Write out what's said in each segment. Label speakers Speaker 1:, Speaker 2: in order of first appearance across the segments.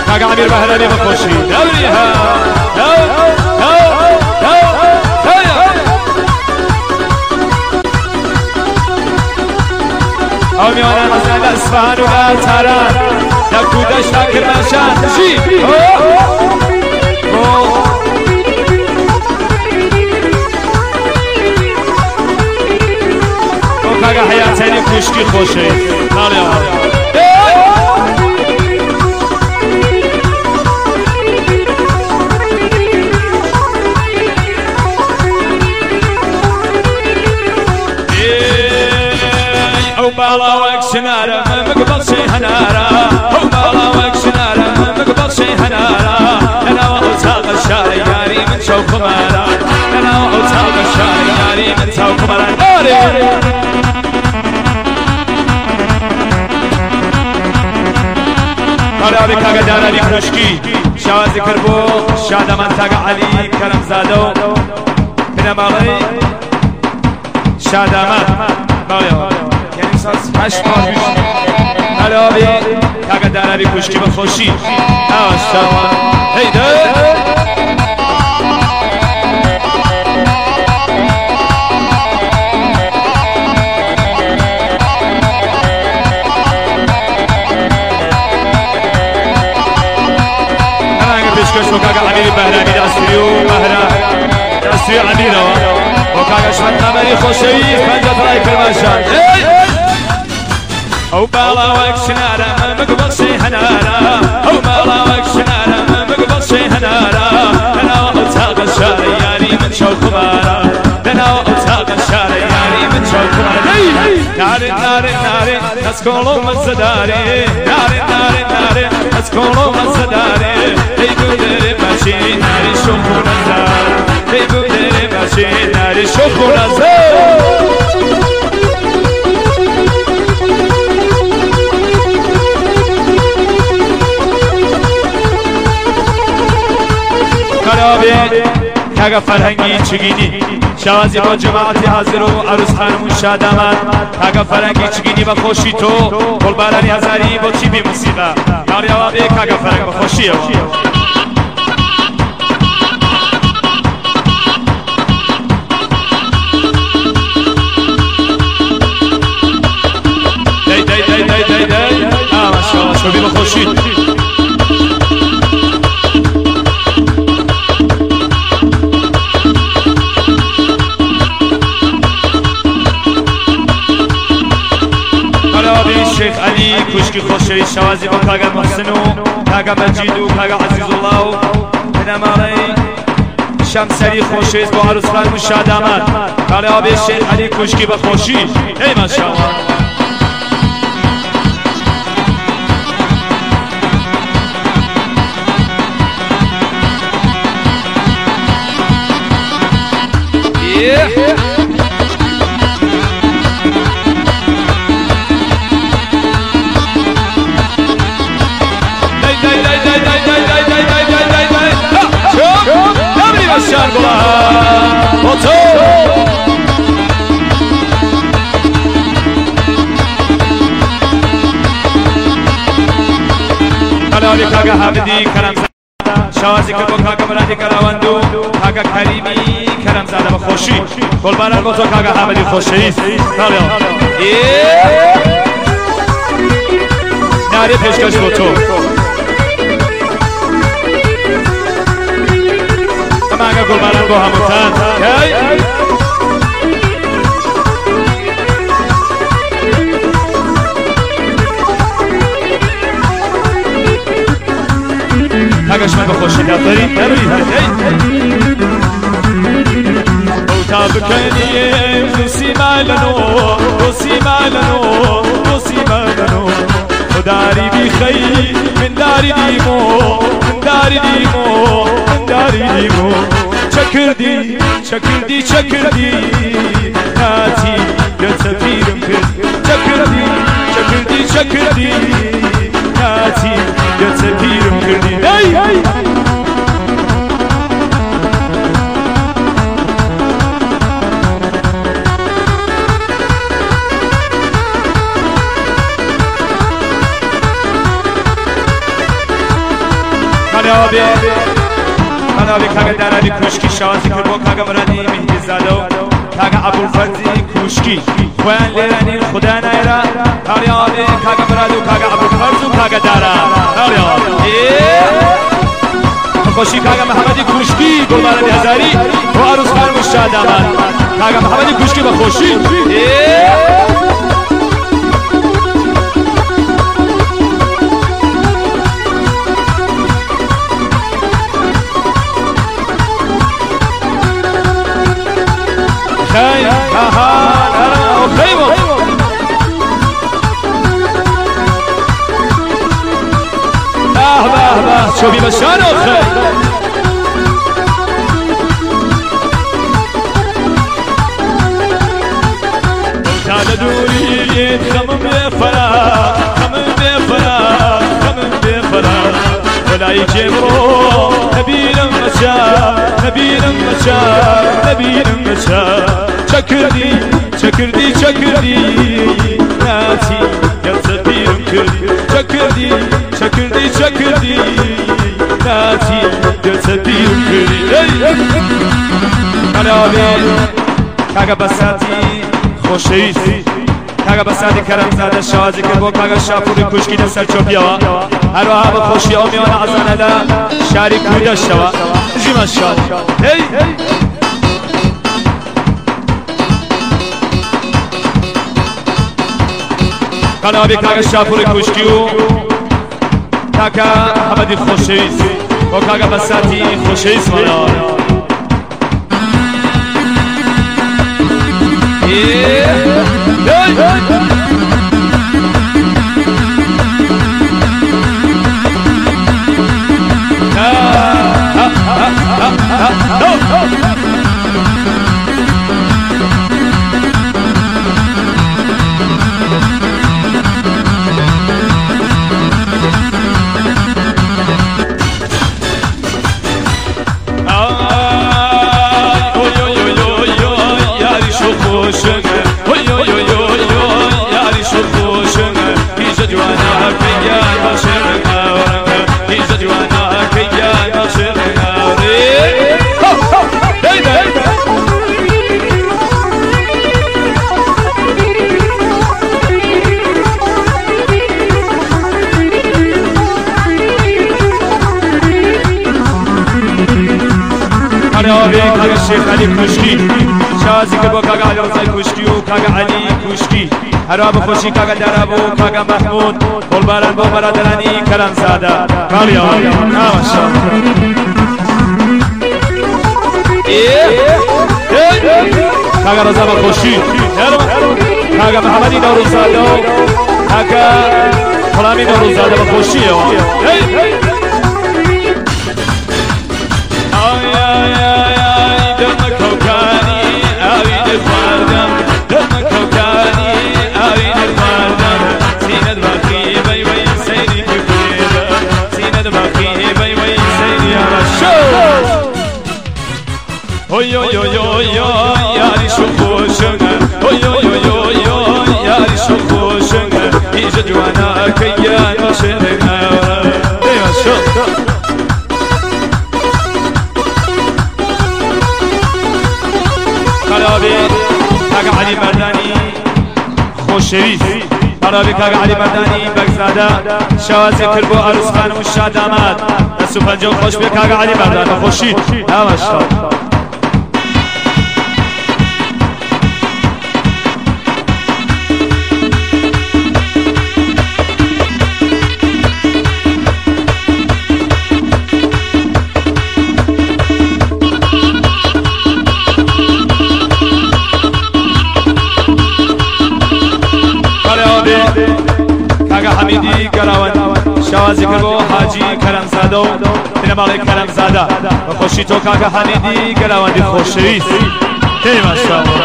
Speaker 1: كاغا عمير بهلاني بخوشي دوريها او میانه مثلا اصفهان و تهران یا کودش تا کرمانشاه جی او کاغا حیاتینی کشکی خوشه نالی بالا وكشنارة ما مقبل شي هنارة هو بالا وكشنارة ما مقبل شي هنارة أنا وأوتاق الشارع ياري من شوق مارا أنا وأوتاق الشارع ياري من شوق مارا ناري قرابي كاغا داراني كرشكي شوازي كربو شادة منطقة علي كرم زادو بنا مالي شادة من هشت ماه پیش حلابی کاغا دارابی کشکی به خوشی آشتامان هیده انا اگر پیشکش با کاغا عمیری بهرمی دستریو دستریو عمیره و کاغا شمت نمری خوشی پنجت رای کرمانشاه او بالا وكشنارة ما مقبل شي هنارة او بالا وكشنارة ما مقبل شي هنارة انا وأوتاق الشارع ياري من شوق مارا انا وأوتاق الشارع ياري من شوق مارا نار نار نار تسكولو مزداري نار نار نار تسكولو مزداري هي بودر ماشي ناري شوق نزار هي بودر ماشي ناري شوق نزار خرابه کاغا فرهنگی چگینی شوازی با جماعتی حاضر و عروس خانمون شادمان کاغا فرهنگی چگینی با خوشی تو گل بارانی هزاری با چی بی مصیبه یاری آوابه کاغا فرهنگ با خوشی دی دی دی دی دی دی ماشاءالله شبی با خوشی شيخ علي كشكي خوشي شوازي بكاغا محسنو كاغا مجيدو كاغا عزيز الله هنا مالي شمسري خوشي بو عروس خانم شادامات قال ابي الشيخ علي كشكي بخوشي اي ما شاء الله كاغا حامدي كرم شوازي كبو كاغا مرادي كراوندو كاغا كريمي كرم زاده بخوشي كل باران بوتو كاغا حامدي خوشي ناليو ناري پیشکش بوتو تماغا كل باران بو هموتان اگرش من بخوشی داری اوتاب کنیم دوسی مالنو خداری بی خیلی من داری دیمو چکردی ناتی یا سفیرم کرد چکردی ناتی یا سفیرم کردی خنابی کاغ درابی کوشکی شازی کرد با کاغ مرادی مهدی زادو کاغ ابوالفرزی کوشکی خوان لیرانی خدا نایرا کاریابی کاغ مرادو کاغ ابوالفرز و کاغ دارا کاریابی خوشی کاغ محمدی کوشکی گلبارد هزاری و عروس خانم شاد آمد کاغ محمدی کوشکی با خوشی خير شوفي بشانو خير تعال دوري خمم بفراغ خمم بفراغ ولا يجمرو نبيل مشا çakırdi nati yazabilirim kır çakırdi nati yazabilirim kır Kanabi kaga basati خوشیست kaga basati karamzade شازی که با kaga شافوری کشکی دستر چوبیا هر وها به خوشی آمیان ازانه دا شریک بوده شوا جیما شاد هی Kanabi kaga şafuri kuşkiu Kaka hamadi خوشیست و kaga basati خوشیست mana kaga Şeyh Ali Kuşki Şazi که با kaga Ali Rızay Kuşki و kaga Ali Kuşki هر به خوشی kaga درابو kaga محمود قلباران با برادرانی کرم زاده کالیا نامشا kaga رضا با خوشی kaga محمدی نوروزاده و kaga غلامی نوروزاده با خوشی Oy oy oy oy oy yari şu خوشنه oy oy oy oy oy yari şu خوشنه hiç cwana kayyan başına eyvah şu Karabi kaga Ali Merdani خوشویست Karabi kaga Ali Merdani Bagzada شوازی کربو عروس خانم شاد آمد دستو پنجم خوش به kaga Ali Merdani خوشی نماشا kaga Hamidi Karawan شوازی کربو حاجی کرمزاده و دلماغ کرمزاده و خوشی تو kaga Hamidi Karawan خوشویست خیلی ماشاءالله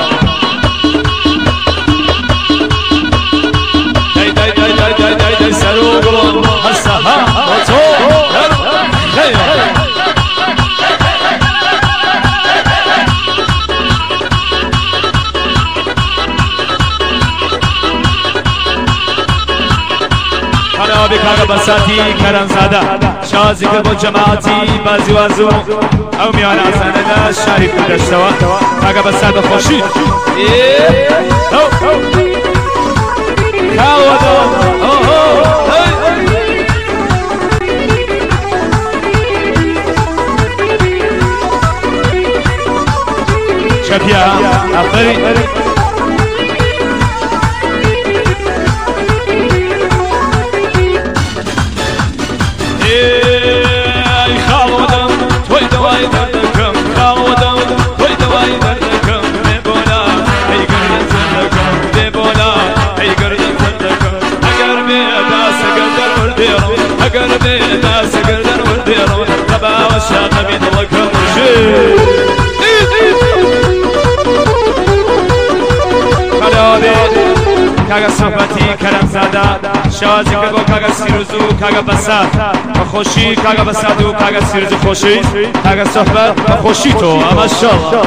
Speaker 1: دای سرو گلون هسته ها و تو خیلی Kanabi کاغا بساتی کرم زاده شازی که با جماعتی بازی وازو او میان آسانه شریف دشتوا کاغا بساته خوشی کاغا شبيا أفري خالودم توي دواي دردكم خالودم توي دواي دردكم ببولا أي قرد زندكم ببولا أي قرد زندكم أقر بيدا سقدر ورديرون أقر بيدا سقدر ورديرون تبا وشاق من وكم شيء کاغا صحبتی کرم زاده شوازی که با کاغا سیروزو کاغا بسات خوشی کاغا بساتو کاغا سیروزو خوشی کاغا صحبت خوشی تو اما شالله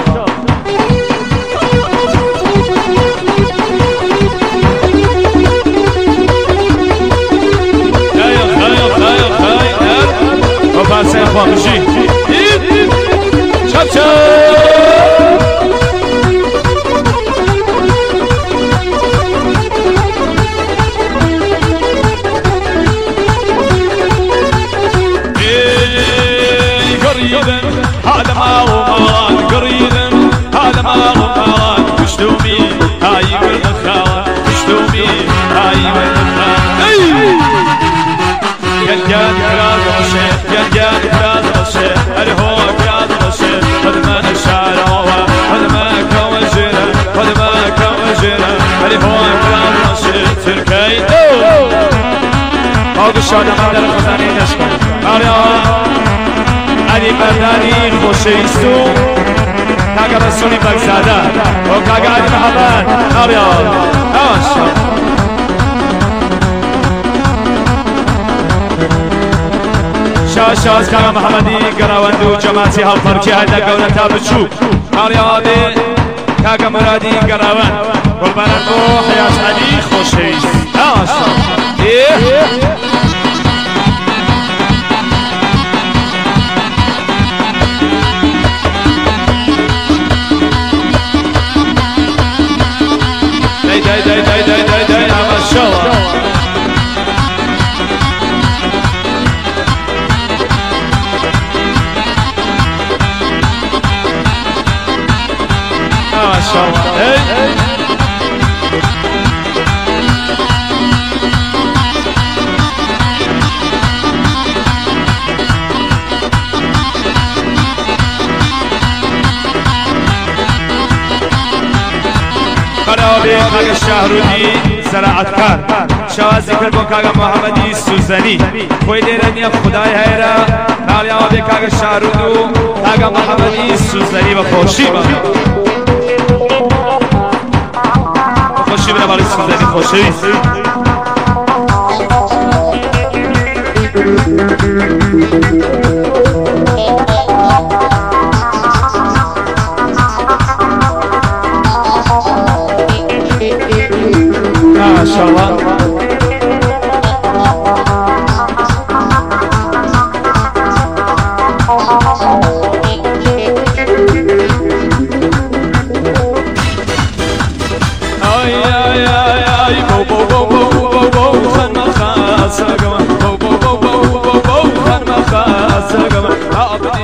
Speaker 1: و پرسه خواهشی چپ چپ هذا ما هو مران قريبا هذا ما هو مران مشتومي هاي والمخان مشتومي هاي والمخان يلقان كراز الشيخ يلقان كراز الشيخ الهو كراز الشيخ هذا ما نشاره هذا ما كوجره هذا ما كوجره الهو كراز الشيخ تركي هذا الشارع من در خزانه نشكر علی برداری خوشیستو کاغا بسونی بگزاده و کاغا علی محمد ناریال آشا شاش کاغا محمدی گراوندو جماعتی حال فرکی هایده گولتا بچو ناریالی کاغا مرادی گراوند قربانان بو حیات علی خوشیست آشا داي ما شاء الله ما شاء الله قنابي كاغا الشهرودي زراعت كار شوازي كربو كاغا محمدي سوزاني خوي ديراني خداي هيرا ناليا بي كاغا الشهرودو كاغا محمدي سوزاني وخوشي خوشي بنا بالي سوزاني خوشي ما شاء الله اي اي اي بو بو بو بو بو بو خن ما خاصه بو بو بو بو بو بو خن ما خاصه